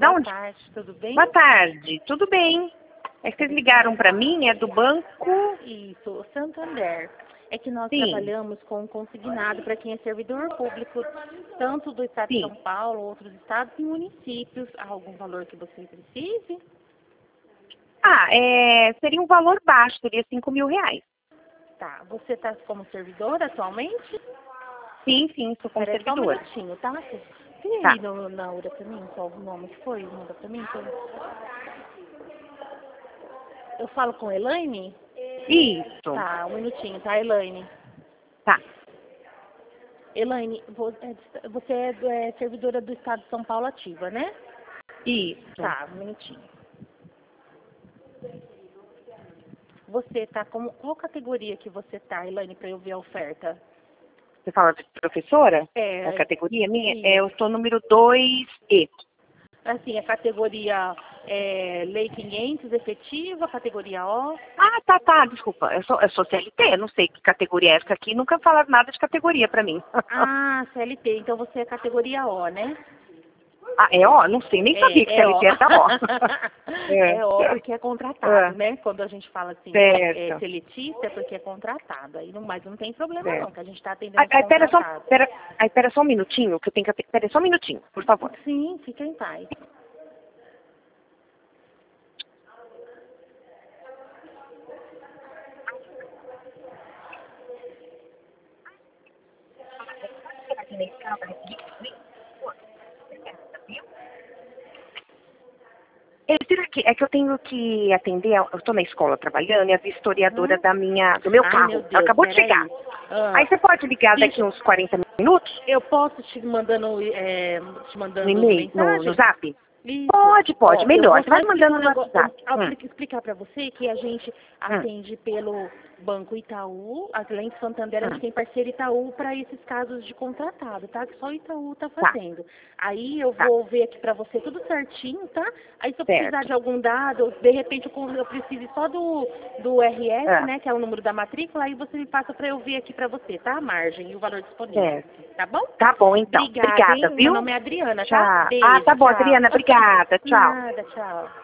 Da Boa onde? tarde, tudo bem? Boa tarde, tudo bem? É que vocês ligaram para mim, é do banco? Isso, o Santander. É que nós Sim, trabalhamos com consignado para quem é servidor público, tanto do estado de sim. São Paulo, outros estados e municípios. Há algum valor que você precise? Seria um valor baixo, seria R$ 5.000. Tá, você está como servidor atualmente? Sim, sou como Espera aí só um servidora. minutinho, tá? Vem Tá, aí na hora para mim, qual o nome que foi? Manda para mim. Eu falo com Elaine? isso, Tá, um minutinho, tá, Elaine? tá, Elaine, você é servidora do Estado de São Paulo ativa, né? isso. Tá, um minutinho. Você tá como... Qual categoria que você tá, Elaine, para eu ver a oferta? Você fala de professora? A É, categoria minha? isso. Eu sou número 2E. Assim, a categoria Lei 500 efetiva, categoria O. Tá, desculpa. Eu sou CLT, não sei que categoria é essa aqui, nunca falaram nada de categoria para mim. Ah, CLT, então você é categoria O, né? É O? Não sei, nem sabia que É O. CLT era O. É O porque é contratado, É, né? Quando a gente fala assim, certo, seletista é porque é contratado. Aí não, mas não tem problema não, certo. que a gente está atendendo os Pera só, contratados. pera só um minutinho, que eu tenho que... Pera só um minutinho, por favor. Sim, fica em paz. É que eu tenho que atender, eu estou na escola trabalhando e a vistoriadora Uhum. do meu Ai, meu carro. Ela Deus, acabou de chegar. peraí. Ah, Aí você pode ligar daqui deixa, uns 40 minutos eu posso te no mandando e-mail, no mensagem? zap? Isso. Pode, Ó, eu melhor. vou Você só vai explicar mandando um no negócio, WhatsApp. explicar para você que a gente Hum, atende pelo Banco Itaú, além de Santander, a gente hum, tem parceiro Itaú para esses casos de contratado, tá? Que só o Itaú tá tá, fazendo. Aí eu tá, vou ver aqui para você tudo certinho, tá? Aí se eu precisar certo. de algum dado, de repente eu preciso só do RS, Ah, né? Que é o número da matrícula, aí você me passa para eu ver aqui para você, tá? A margem e o valor disponível, certo. tá bom? Tá bom, então. Obrigada, Obrigada, hein? Meu viu? nome é Adriana, tá? Tchau. Beijo, Tá bom, tchau. Adriana. Obrigada. Tchau. Nada, tchau.